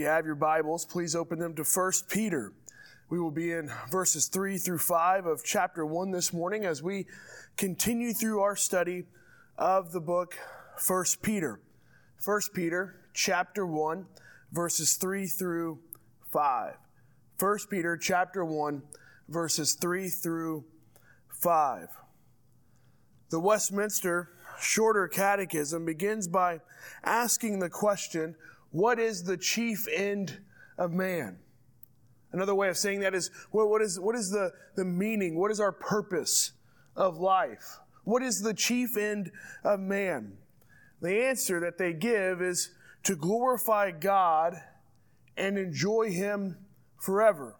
You have your Bibles, please open them to 1 Peter. We will be in verses 3 through 5 of chapter 1 this morning as we continue through our study of the book 1 Peter. 1 Peter chapter 1, verses 3 through 5. 1 Peter chapter 1, verses 3 through 5. The Westminster Shorter Catechism begins by asking the question, what is the chief end of man? Another way of saying that is, what is the meaning? What is our purpose of life? What is the chief end of man? The answer that they give is to glorify God and enjoy Him forever.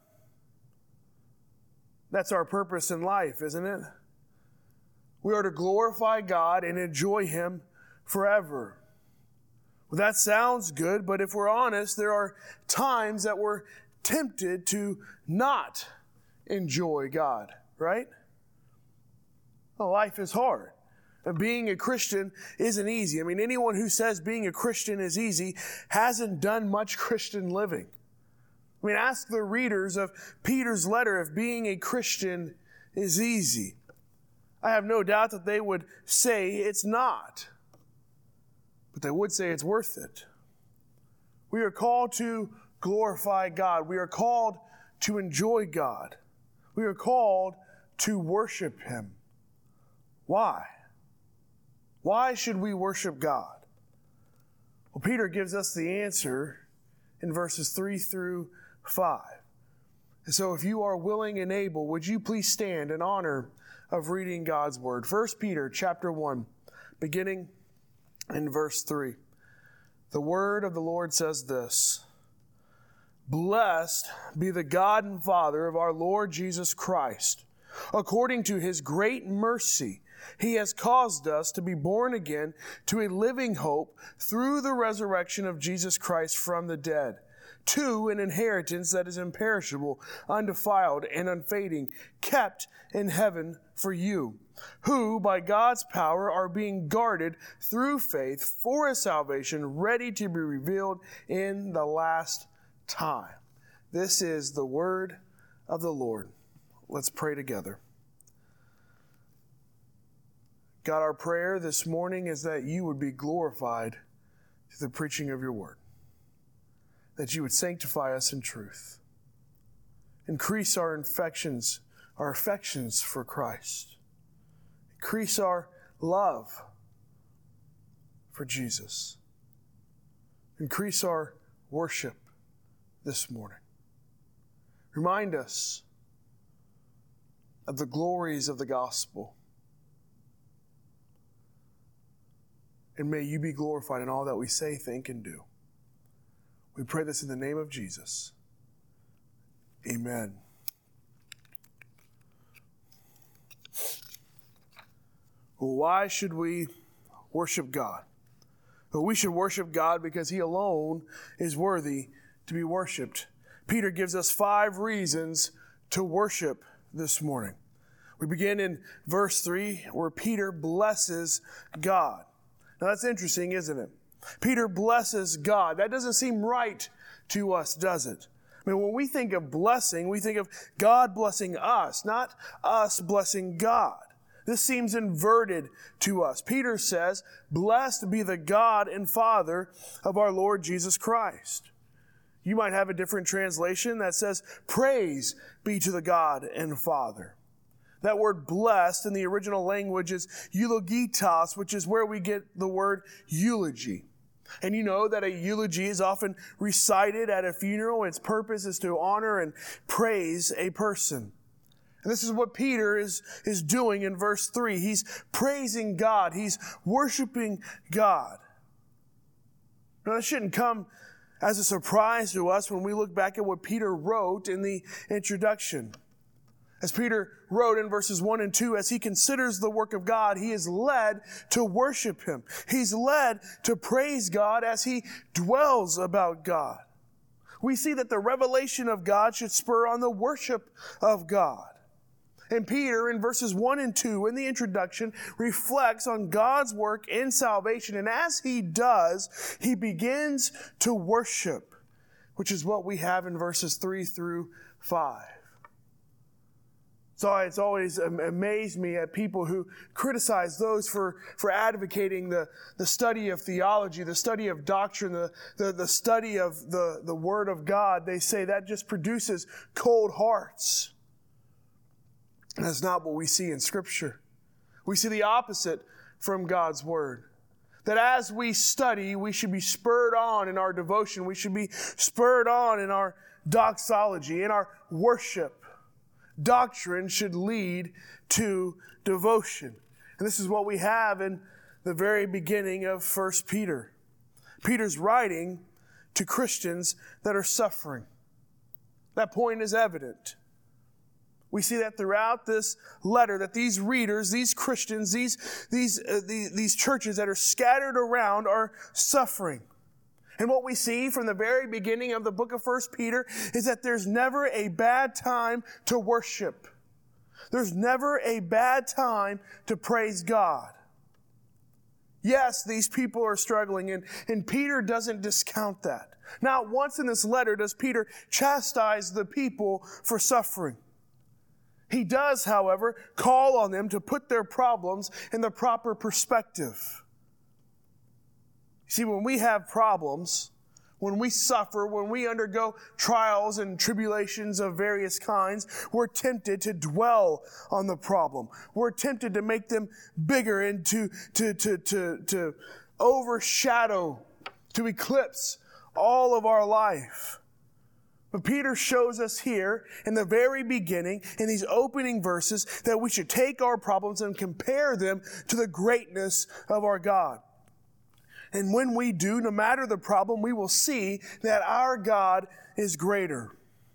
That's our purpose in life, isn't it? We are to glorify God and enjoy Him forever. Well, that sounds good, but if we're honest, there are times that we're tempted to not enjoy God, right? Well, life is hard. And being a Christian isn't easy. I mean, anyone who says being a Christian is easy hasn't done much Christian living. I mean, ask the readers of Peter's letter if being a Christian is easy. I have no doubt that they would say it's not. But they would say it's worth it. We are called to glorify God. We are called to enjoy God. We are called to worship Him. Why? Why should we worship God? Well, Peter gives us the answer in verses 3 through 5. And so if you are willing and able, would you please stand in honor of reading God's Word? 1 Peter chapter 1, beginning in verse 3. The Word of the Lord says this: Blessed be the God and Father of our Lord Jesus Christ. According to His great mercy, He has caused us to be born again to a living hope through the resurrection of Jesus Christ from the dead, to an inheritance that is imperishable, undefiled, and unfading, kept in heaven for you, who by God's power are being guarded through faith for a salvation ready to be revealed in the last time. This is the word of the Lord. Let's pray together. God, our prayer this morning is that you would be glorified through the preaching of your word, that you would sanctify us in truth, increase our affections for Christ, increase our love for Jesus, increase our worship this morning. Remind us of the glories of the gospel. And may you be glorified in all that we say, think, and do. We pray this in the name of Jesus. Amen. Well, why should we worship God? Well, we should worship God because He alone is worthy to be worshiped. Peter gives us 5 reasons to worship this morning. We begin in verse 3 where Peter blesses God. Now that's interesting, isn't it? Peter blesses God. That doesn't seem right to us, does it? I mean, when we think of blessing, we think of God blessing us, not us blessing God. This seems inverted to us. Peter says, Blessed be the God and Father of our Lord Jesus Christ. You might have a different translation that says, Praise be to the God and Father. That word blessed in the original language is eulogitos, which is where we get the word eulogy. And you know that a eulogy is often recited at a funeral. Its purpose is to honor and praise a person. And this is what Peter is doing in verse 3. He's praising God. He's worshiping God. Now, that shouldn't come as a surprise to us when we look back at what Peter wrote in the introduction. As Peter wrote in verses 1 and 2, as he considers the work of God, he is led to worship Him. He's led to praise God as he dwells about God. We see that the revelation of God should spur on the worship of God. And Peter, in verses 1 and 2, in the introduction, reflects on God's work in salvation. And as he does, he begins to worship. which is what we have in verses 3 through 5. So it's always amazed me at people who criticize those for advocating the study of theology, the study of doctrine, the study of the Word of God. They say that just produces cold hearts. And that's not what we see in Scripture. We see the opposite from God's Word. That as we study, we should be spurred on in our devotion. We should be spurred on in our doxology, in our worship. Doctrine should lead to devotion. And this is what we have in the very beginning of 1 Peter. Peter's writing to Christians that are suffering. That point is evident. We see that throughout this letter, that these readers, these Christians, these churches that are scattered around are suffering. And what we see from the very beginning of the book of 1 Peter is that there's never a bad time to worship. There's never a bad time to praise God. Yes, these people are struggling, and Peter doesn't discount that. Not once in this letter does Peter chastise the people for suffering. He does, however, call on them to put their problems in the proper perspective. See, when we have problems, when we suffer, when we undergo trials and tribulations of various kinds, we're tempted to dwell on the problem. We're tempted to make them bigger and to overshadow, to eclipse all of our life. But Peter shows us here in the very beginning, in these opening verses, that we should take our problems and compare them to the greatness of our God. And when we do, no matter the problem, we will see that our God is greater.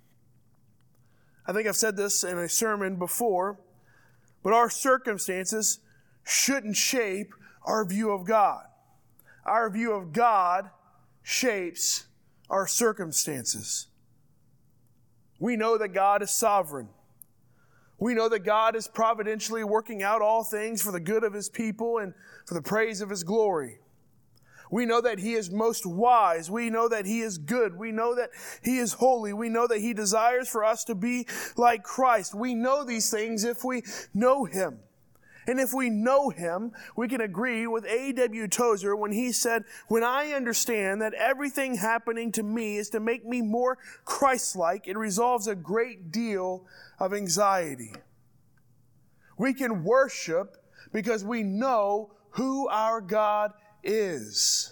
I think I've said this in a sermon before, but our circumstances shouldn't shape our view of God. Our view of God shapes our circumstances. We know that God is sovereign. We know that God is providentially working out all things for the good of His people and for the praise of His glory. We know that He is most wise. We know that He is good. We know that He is holy. We know that He desires for us to be like Christ. We know these things if we know Him. And if we know Him, we can agree with A.W. Tozer when he said, "When I understand that everything happening to me is to make me more Christ-like, it resolves a great deal of anxiety." We can worship because we know who our God is.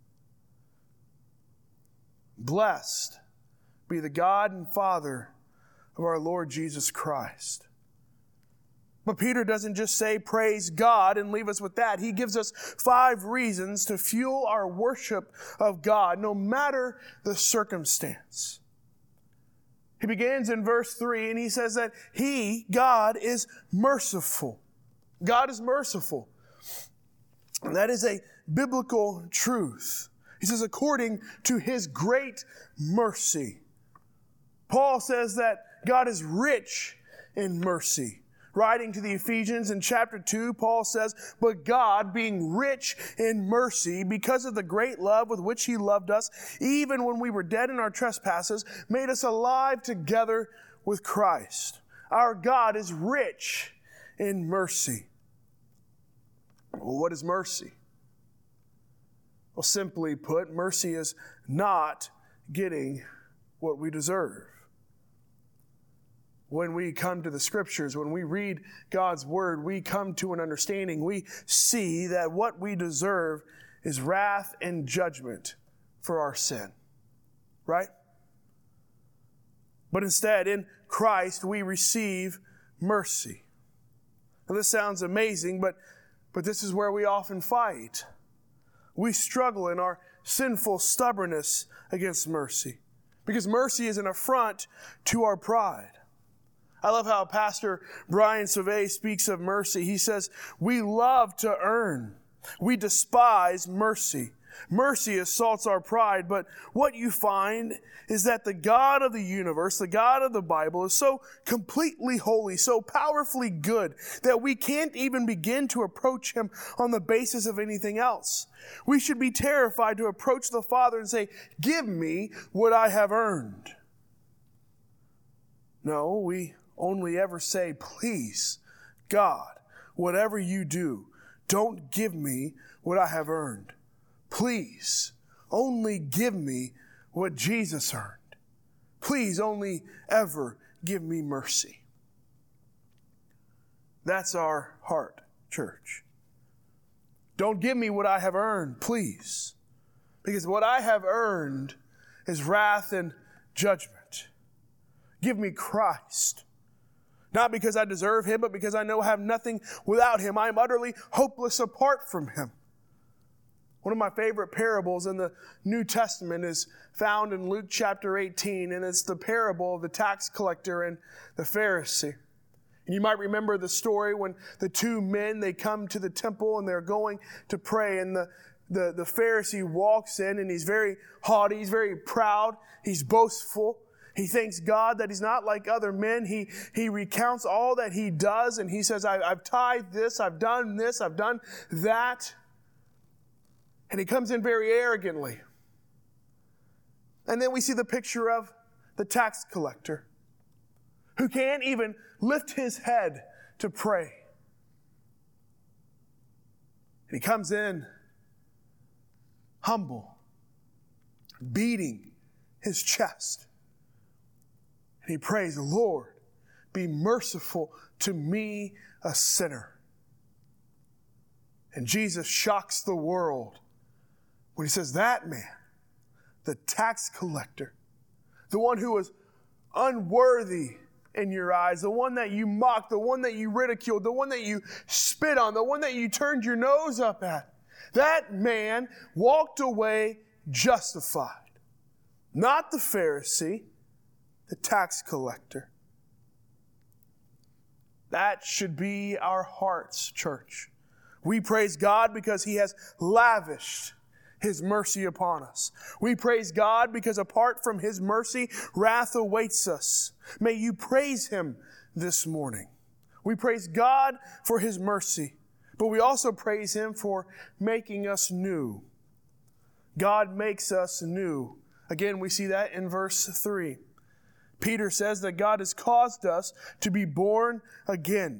Blessed be the God and Father of our Lord Jesus Christ. But Peter doesn't just say praise God and leave us with that. He gives us 5 reasons to fuel our worship of God, no matter the circumstance. He begins in verse 3 and he says that God is merciful. God is merciful. And that is a biblical truth. He says, according to His great mercy. Paul says that God is rich in mercy. Writing to the Ephesians in chapter 2, Paul says, "But God, being rich in mercy, because of the great love with which He loved us, even when we were dead in our trespasses, made us alive together with Christ." Our God is rich in mercy. Well, what is mercy? Well, simply put, mercy is not getting what we deserve. When we come to the Scriptures, when we read God's Word, we come to an understanding. We see that what we deserve is wrath and judgment for our sin. Right? But instead, in Christ, we receive mercy. Now, this sounds amazing, but this is where we often fight. We struggle in our sinful stubbornness against mercy, because mercy is an affront to our pride. I love how Pastor Brian Sauvé speaks of mercy. He says, "We love to earn. We despise mercy. Mercy assaults our pride, but what you find is that the God of the universe, the God of the Bible, is so completely holy, so powerfully good, that we can't even begin to approach Him on the basis of anything else. We should be terrified to approach the Father and say, "Give me what I have earned." No, we only ever say, "Please, God, whatever you do, don't give me what I have earned. Please, only give me what Jesus earned. Please, only ever give me mercy." That's our heart, church. Don't give me what I have earned, please. Because what I have earned is wrath and judgment. Give me Christ. Not because I deserve Him, but because I know I have nothing without Him. I am utterly hopeless apart from Him. One of my favorite parables in the New Testament is found in Luke chapter 18, and it's the parable of the tax collector and the Pharisee. And you might remember the story when the two men, they come to the temple and they're going to pray, and the Pharisee walks in and he's very haughty, he's very proud, he's boastful. He thanks God that he's not like other men. He recounts all that he does, and he says, I've tithed this, I've done that. And he comes in very arrogantly. And then we see the picture of the tax collector, who can't even lift his head to pray. And he comes in humble, beating his chest. And he prays, "Lord, be merciful to me, a sinner." And Jesus shocks the world when He says, that man, the tax collector, the one who was unworthy in your eyes, the one that you mocked, the one that you ridiculed, the one that you spit on, the one that you turned your nose up at, that man walked away justified. Not the Pharisee, the tax collector. That should be our hearts, church. We praise God because He has lavished His mercy upon us. We praise God because apart from His mercy, wrath awaits us. May you praise Him this morning. We praise God for His mercy, but we also praise Him for making us new. God makes us new. Again, we see that in verse 3. Peter says that God has caused us to be born again.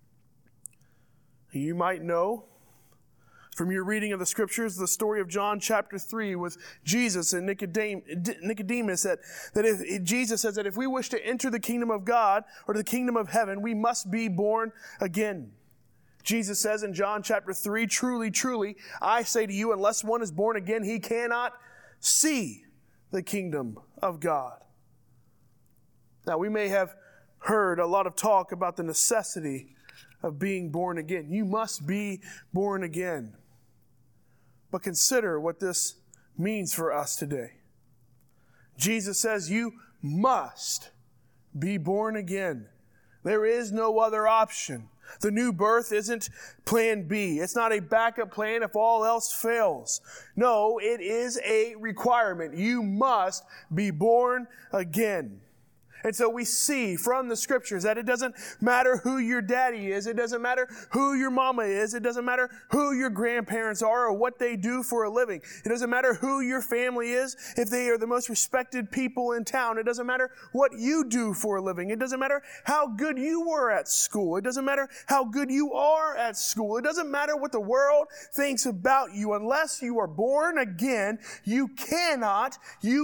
You might know from your reading of the Scriptures the story of John chapter 3 with Jesus and Nicodemus, that if Jesus says that if we wish to enter the kingdom of God or the kingdom of heaven, we must be born again. Jesus says in John chapter 3, "Truly, truly, I say to you, unless one is born again, he cannot see the kingdom of God." Now, we may have heard a lot of talk about the necessity of being born again. You must be born again. But consider what this means for us today. Jesus says you must be born again. There is no other option. The new birth isn't plan B. It's not a backup plan if all else fails. No, it is a requirement. You must be born again. And so we see from the Scriptures that it doesn't matter who your daddy is. It doesn't matter who your mama is. It doesn't matter who your grandparents are or what they do for a living. It doesn't matter who your family is, if they are the most respected people in town. It doesn't matter what you do for a living. It doesn't matter how good you were at school. It doesn't matter how good you are at school. It doesn't matter what the world thinks about you. Unless you are born again, you cannot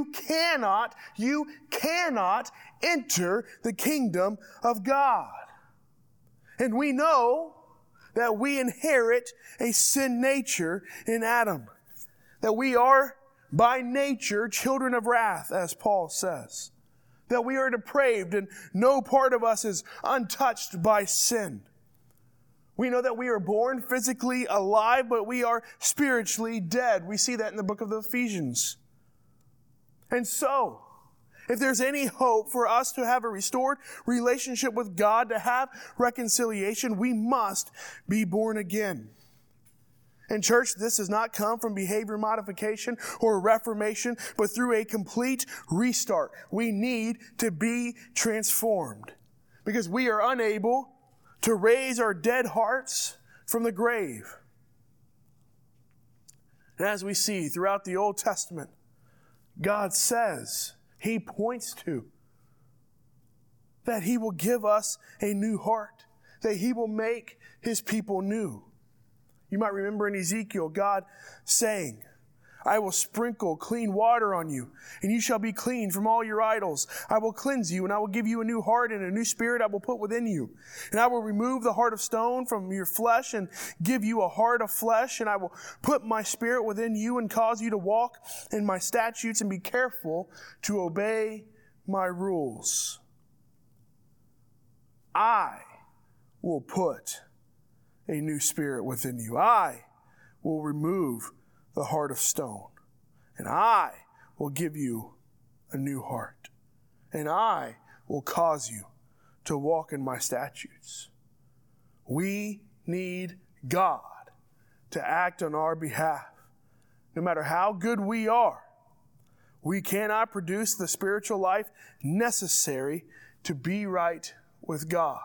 enter the kingdom of God. And we know that we inherit a sin nature in Adam. That we are by nature children of wrath, as Paul says. That we are depraved and no part of us is untouched by sin. We know that we are born physically alive, but we are spiritually dead. We see that in the book of the Ephesians. And so, if there's any hope for us to have a restored relationship with God, to have reconciliation, we must be born again. And church, this does not come from behavior modification or reformation, but through a complete restart. We need to be transformed because we are unable to raise our dead hearts from the grave. And as we see throughout the Old Testament, God says, He points to, that He will give us a new heart, that He will make His people new. You might remember in Ezekiel, God saying, I will sprinkle clean water on you, and you shall be clean from all your idols. I will cleanse you, and I will give you a new heart, and a new spirit I will put within you. And I will remove the heart of stone from your flesh, and give you a heart of flesh, and I will put my spirit within you, and cause you to walk in my statutes, and be careful to obey my rules. I will put a new spirit within you. I will remove the heart of stone, and I will give you a new heart, and I will cause you to walk in my statutes. We need God to act on our behalf. No matter how good we are, we cannot produce the spiritual life necessary to be right with God.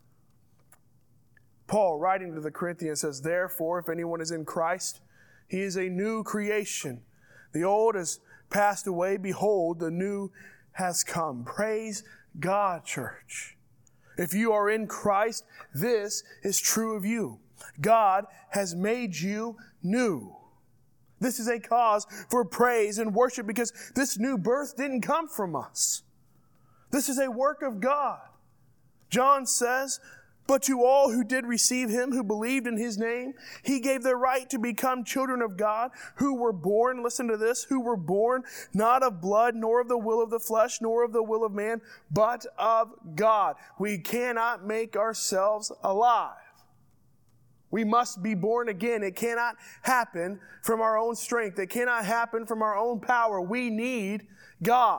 Paul, writing to the Corinthians, says, therefore, if anyone is in Christ, he is a new creation. The old has passed away. Behold, the new has come. Praise God, church. If you are in Christ, this is true of you. God has made you new. This is a cause for praise and worship because this new birth didn't come from us. This is a work of God. John says, but to all who did receive Him, who believed in His name, He gave the right to become children of God, who were born, listen to this, who were born not of blood, nor of the will of the flesh, nor of the will of man, but of God. We cannot make ourselves alive. We must be born again. It cannot happen from our own strength. It cannot happen from our own power. We need God.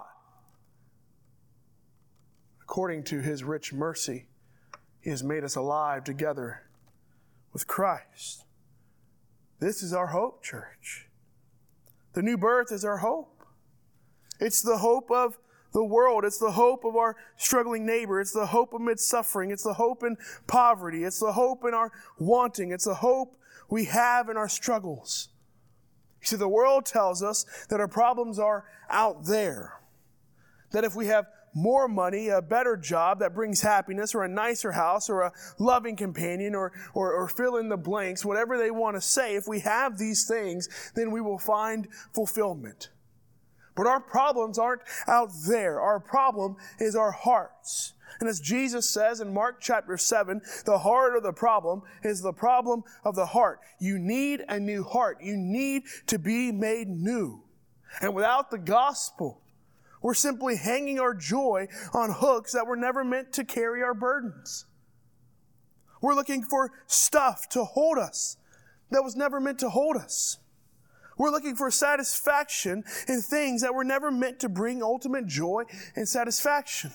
According to His rich mercy, He has made us alive together with Christ. This is our hope, church. The new birth is our hope. It's the hope of the world. It's the hope of our struggling neighbor. It's the hope amidst suffering. It's the hope in poverty. It's the hope in our wanting. It's the hope we have in our struggles. You see, the world tells us that our problems are out there. That if we have more money, a better job that brings happiness, or a nicer house, or a loving companion, or fill in the blanks, whatever they want to say, if we have these things, then we will find fulfillment. But our problems aren't out there. Our problem is our hearts. And as Jesus says in Mark chapter 7, the heart of the problem is the problem of the heart. You need a new heart. You need to be made new. And without the gospel, we're simply hanging our joy on hooks that were never meant to carry our burdens. We're looking for stuff to hold us that was never meant to hold us. We're looking for satisfaction in things that were never meant to bring ultimate joy and satisfaction.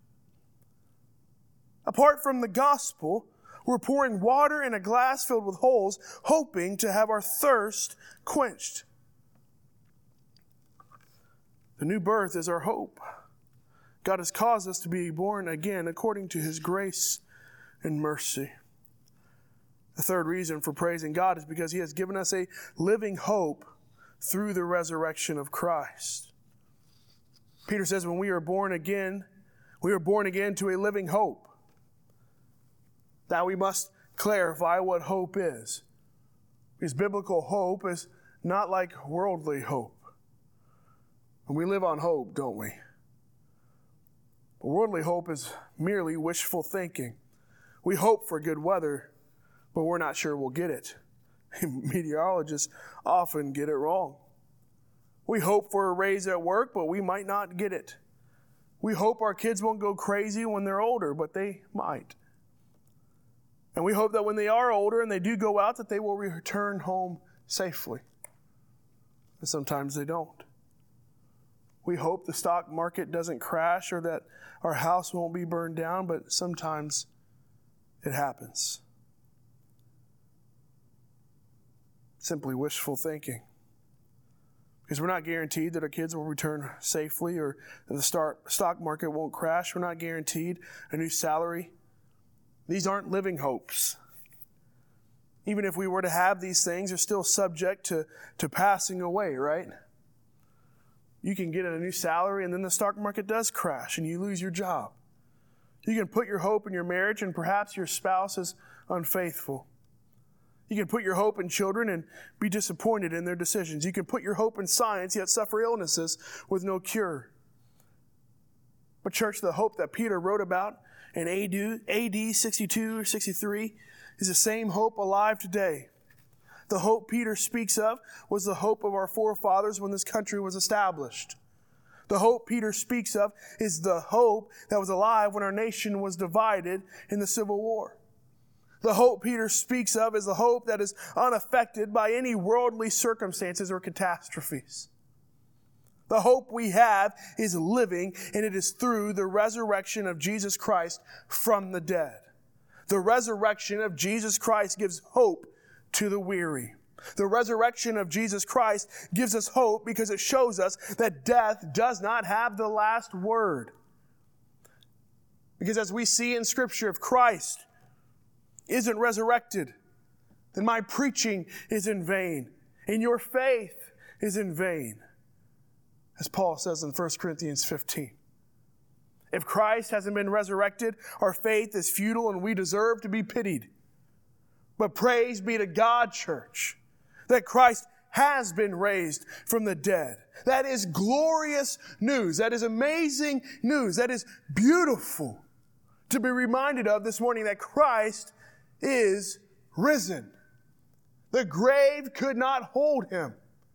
Apart from the gospel, we're pouring water in a glass filled with holes, hoping to have our thirst quenched. The new birth is our hope. God has caused us to be born again according to His grace and mercy. The third reason for praising God is because He has given us a living hope through the resurrection of Christ. Peter says when we are born again to a living hope. Now we must clarify what hope is. Because biblical hope is not like worldly hope. And we live on hope, don't we? But worldly hope is merely wishful thinking. We hope for good weather, but we're not sure we'll get it. Meteorologists often get it wrong. We hope for a raise at work, but we might not get it. We hope our kids won't go crazy when they're older, but they might. And we hope that when they are older and they do go out, that they will return home safely. And sometimes they don't. We hope the stock market doesn't crash or that our house won't be burned down, but sometimes it happens. simply wishful thinking. Because we're not guaranteed that our kids will return safely or that the stock market won't crash. We're not guaranteed a new salary. These aren't living hopes. Even if we were to have these things, they're still subject to passing away, right? You can get a new salary and then the stock market does crash and you lose your job. You can put your hope in your marriage and perhaps your spouse is unfaithful. You can put your hope in children and be disappointed in their decisions. You can put your hope in science, yet suffer illnesses with no cure. But church, the hope that Peter wrote about in AD 62 or 63 is the same hope alive today. The hope Peter speaks of was the hope of our forefathers when this country was established. The hope Peter speaks of is the hope that was alive when our nation was divided in the Civil War. The hope Peter speaks of is the hope that is unaffected by any worldly circumstances or catastrophes. The hope we have is living, and it is through the resurrection of Jesus Christ from the dead. The resurrection of Jesus Christ gives hope to the weary. The resurrection of Jesus Christ gives us hope because it shows us that death does not have the last word. Because as we see in Scripture, if Christ isn't resurrected, then my preaching is in vain, and your faith is in vain. As Paul says in 1 Corinthians 15. If Christ hasn't been resurrected, our faith is futile and we deserve to be pitied. But praise be to God, church, that Christ has been raised from the dead. That is glorious news. That is amazing news. That is beautiful to be reminded of this morning, that Christ is risen. The grave could not hold him.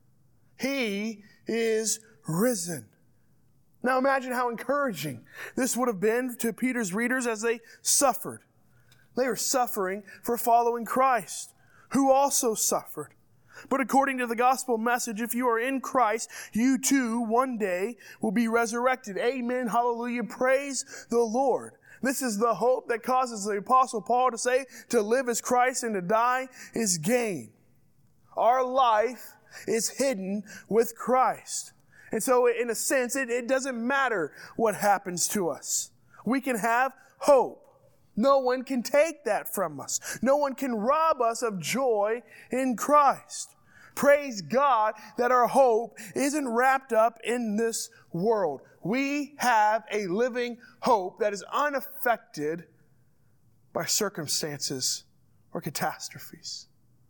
He is risen. Now imagine how encouraging this would have been to Peter's readers as they suffered. They were suffering for following Christ, who also suffered. But according to the gospel message, if you are in Christ, you too one day will be resurrected. Amen. Hallelujah. Praise the Lord. This is the hope that causes the Apostle Paul to say, to live is Christ and to die is gain. Our life is hidden with Christ. And so in a sense, it doesn't matter what happens to us. We can have hope. No one can take that from us. No one can rob us of joy in Christ. Praise God that our hope isn't wrapped up in this world. We have a living hope that is unaffected by circumstances or catastrophes.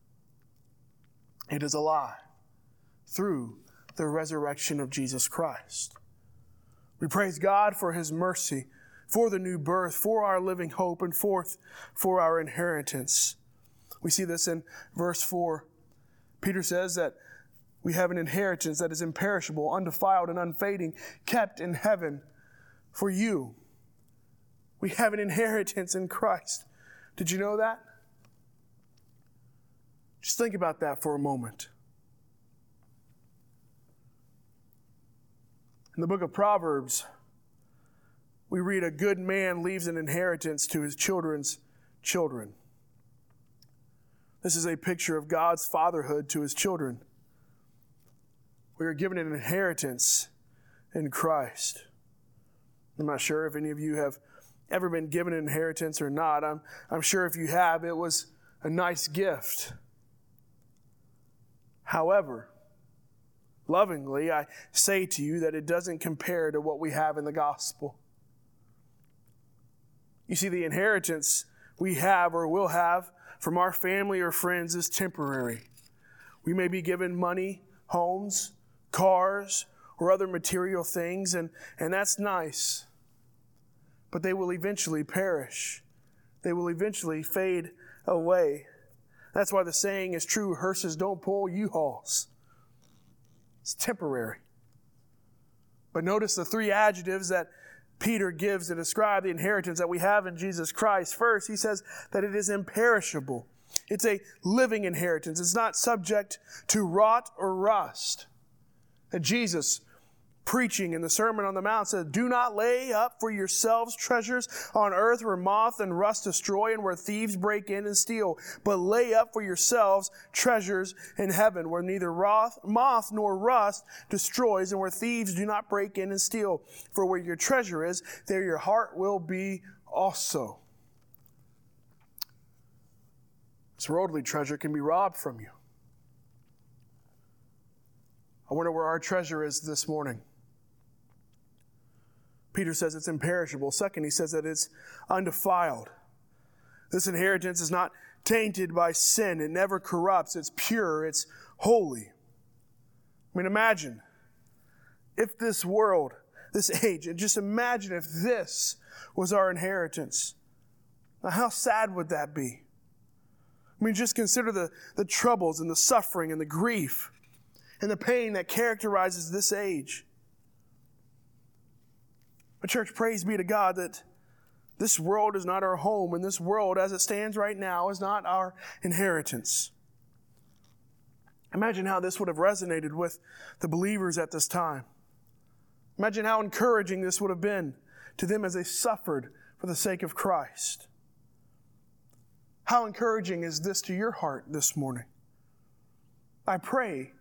It is alive through the resurrection of Jesus Christ. We praise God for His mercy, for the new birth, for our living hope, and for our inheritance. We see this in verse 4. Peter says that we have an inheritance that is imperishable, undefiled, and unfading, kept in heaven for you. We have an inheritance in Christ. Did you know that? Just think about that for a moment. In the book of Proverbs, we read, a good man leaves an inheritance to his children's children. This is a picture of God's fatherhood to His children. We are given an inheritance in Christ. I'm not sure if any of you have ever been given an inheritance or not. I'm sure if you have, it was a nice gift. However, lovingly, I say to you that it doesn't compare to what we have in the gospel. You see, the inheritance we have or will have from our family or friends is temporary. We may be given money, homes, cars, or other material things, and that's nice. But they will eventually perish. They will eventually fade away. That's why the saying is true, hearses don't pull U-Hauls. It's temporary. But notice the three adjectives that Peter gives to describe the inheritance that we have in Jesus Christ. First, he says that it is imperishable. It's a living inheritance. It's not subject to rot or rust. That Jesus preaching in the Sermon on the Mount said, "Do not lay up for yourselves treasures on earth where moth and rust destroy and where thieves break in and steal, but lay up for yourselves treasures in heaven where neither moth nor rust destroys and where thieves do not break in and steal. For where your treasure is, there your heart will be also." This worldly treasure can be robbed from you. I wonder where our treasure is this morning. Peter says it's imperishable. Second, he says that it's undefiled. This inheritance is not tainted by sin. It never corrupts. It's pure. It's holy. I mean, imagine if this world, this age, and just imagine if this was our inheritance. Now, how sad would that be? I mean, just consider the troubles and the suffering and the grief and the pain that characterizes this age. But church, praise be to God that this world is not our home, and this world as it stands right now is not our inheritance. Imagine how this would have resonated with the believers at this time. Imagine how encouraging this would have been to them as they suffered for the sake of Christ. How encouraging is this to your heart this morning? I pray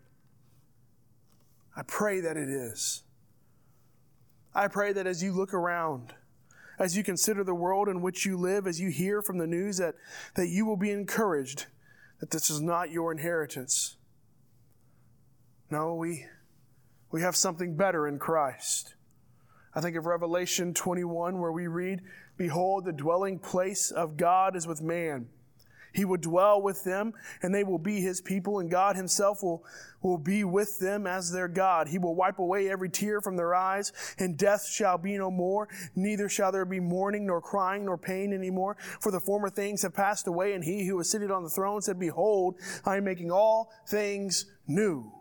that it is. I pray that as you look around, as you consider the world in which you live, as you hear from the news, that you will be encouraged that this is not your inheritance. No, we have something better in Christ. I think of Revelation 21 where we read, "Behold, the dwelling place of God is with man. He will dwell with them, and they will be His people, and God Himself will be with them as their God. He will wipe away every tear from their eyes, and death shall be no more. Neither shall there be mourning, nor crying, nor pain anymore, for the former things have passed away. And He who was seated on the throne said, Behold, I am making all things new."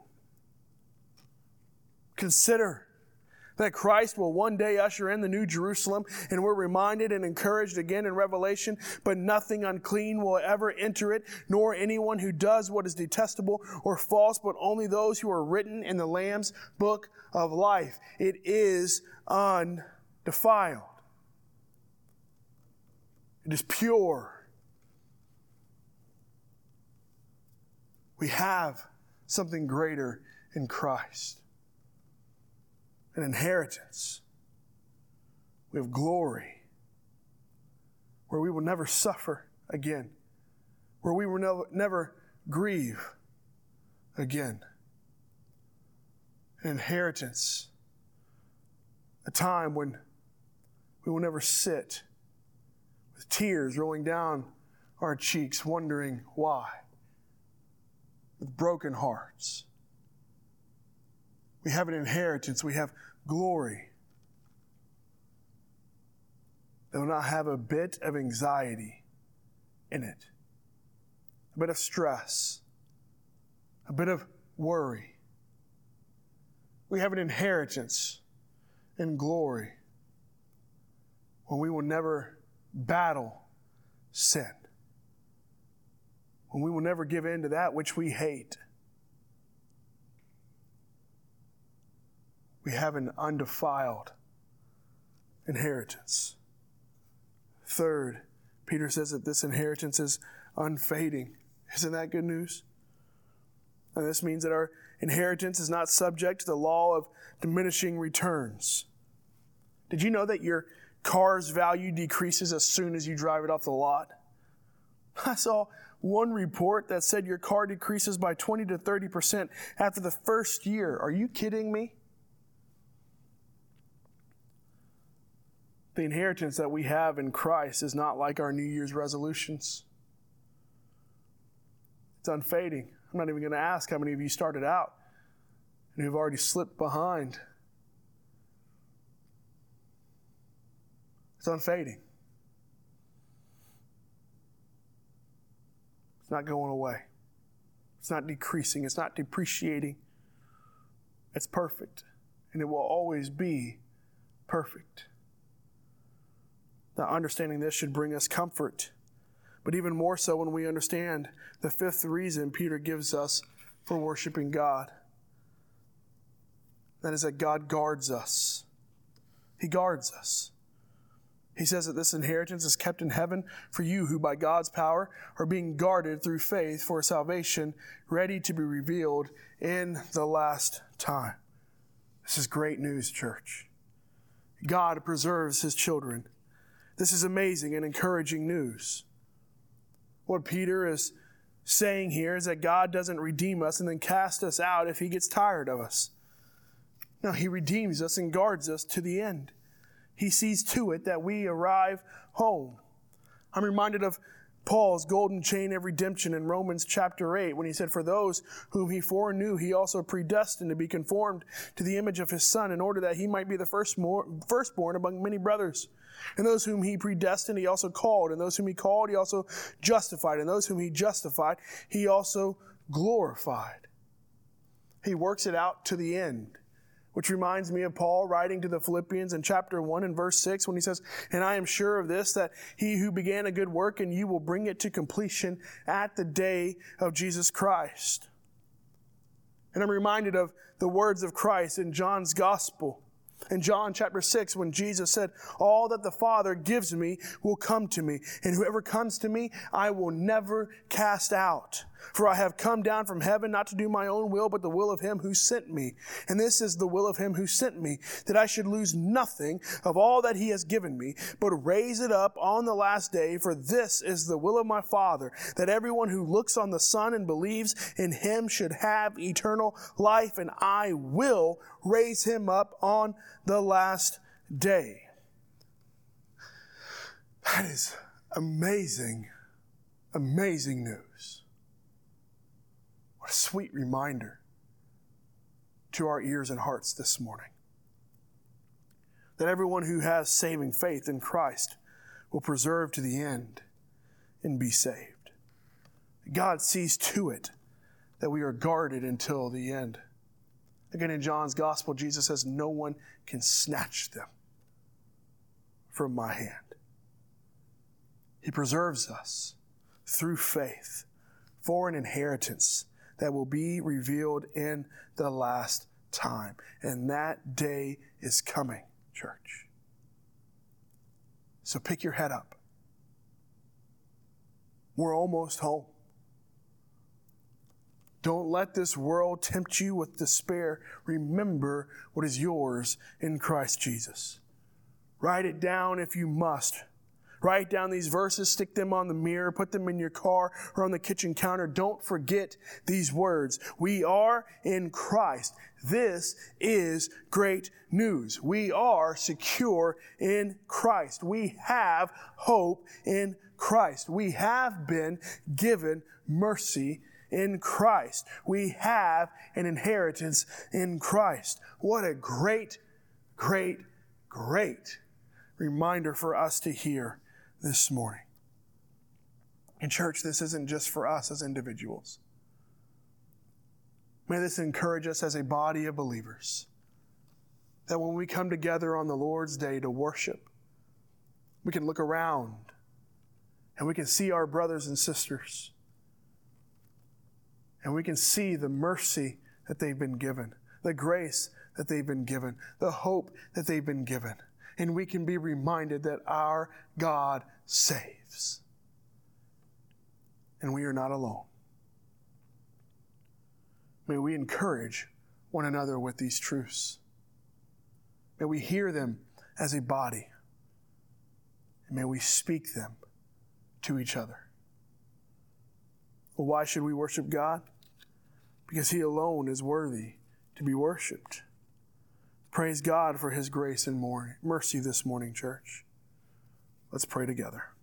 Consider that Christ will one day usher in the New Jerusalem, and we're reminded and encouraged again in Revelation, "But nothing unclean will ever enter it, nor anyone who does what is detestable or false, but only those who are written in the Lamb's book of life." It is undefiled. It is pure. We have something greater in Christ. An inheritance. We have glory where we will never suffer again, where we will never grieve again. An inheritance, a time when we will never sit with tears rolling down our cheeks, wondering why, with broken hearts. We have an inheritance. We have glory. They will not have a bit of anxiety in it, a bit of stress, a bit of worry. We have an inheritance in glory when we will never battle sin, when we will never give in to that which we hate. We have an undefiled inheritance. Third, Peter says that this inheritance is unfading. Isn't that good news? And this means that our inheritance is not subject to the law of diminishing returns. Did you know that your car's value decreases as soon as you drive it off the lot? I saw one report that said your car decreases by 20 to 30% after the first year. Are you kidding me? The inheritance that we have in Christ is not like our New Year's resolutions. It's unfading. I'm not even going to ask how many of you started out and who've already slipped behind. It's unfading. It's not going away. It's not decreasing. It's not depreciating. It's perfect. And it will always be perfect. Now, understanding this should bring us comfort, but even more so when we understand the fifth reason Peter gives us for worshiping God. That is that God guards us. He guards us. He says that this inheritance is kept in heaven for you who by God's power are being guarded through faith for salvation, ready to be revealed in the last time. This is great news, church. God preserves His children. This is amazing and encouraging news. What Peter is saying here is that God doesn't redeem us and then cast us out if He gets tired of us. No, He redeems us and guards us to the end. He sees to it that we arrive home. I'm reminded of Paul's golden chain of redemption in Romans chapter 8 when he said, "For those whom He foreknew, He also predestined to be conformed to the image of His Son, in order that He might be the firstborn among many brothers. And those whom He predestined, He also called. And those whom He called, He also justified. And those whom He justified, He also glorified." He works it out to the end. Which reminds me of Paul writing to the Philippians in chapter 1 and verse 6 when he says, "And I am sure of this, that He who began a good work in you will bring it to completion at the day of Jesus Christ." And I'm reminded of the words of Christ in John's Gospel. In John chapter 6, when Jesus said, "All that the Father gives me will come to me, and whoever comes to me, I will never cast out. For I have come down from heaven not to do my own will, but the will of Him who sent me. And this is the will of Him who sent me, that I should lose nothing of all that He has given me, but raise it up on the last day. For this is the will of my Father, that everyone who looks on the Son and believes in Him should have eternal life, and I will raise him up on the last day." That is amazing, amazing news. What a sweet reminder to our ears and hearts this morning. That everyone who has saving faith in Christ will preserve to the end and be saved. God sees to it that we are guarded until the end. Again, in John's Gospel, Jesus says, "No one can snatch them from my hand." He preserves us through faith for an inheritance that will be revealed in the last time. And that day is coming, church. So pick your head up. We're almost home. Don't let this world tempt you with despair. Remember what is yours in Christ Jesus. Write it down if you must. Write down these verses, stick them on the mirror, put them in your car or on the kitchen counter. Don't forget these words. We are in Christ. This is great news. We are secure in Christ. We have hope in Christ. We have been given mercy in Christ. We have an inheritance in Christ. What a great, great, great reminder for us to hear this morning. In church, this isn't just for us as individuals. May this encourage us as a body of believers, that when we come together on the Lord's Day to worship, we can look around and we can see our brothers and sisters, and we can see the mercy that they've been given, the grace that they've been given, the hope that they've been given. And we can be reminded that our God saves. And we are not alone. May we encourage one another with these truths. May we hear them as a body. And may we speak them to each other. Well, why should we worship God? Because He alone is worthy to be worshiped. Praise God for His grace and mercy this morning, church. Let's pray together.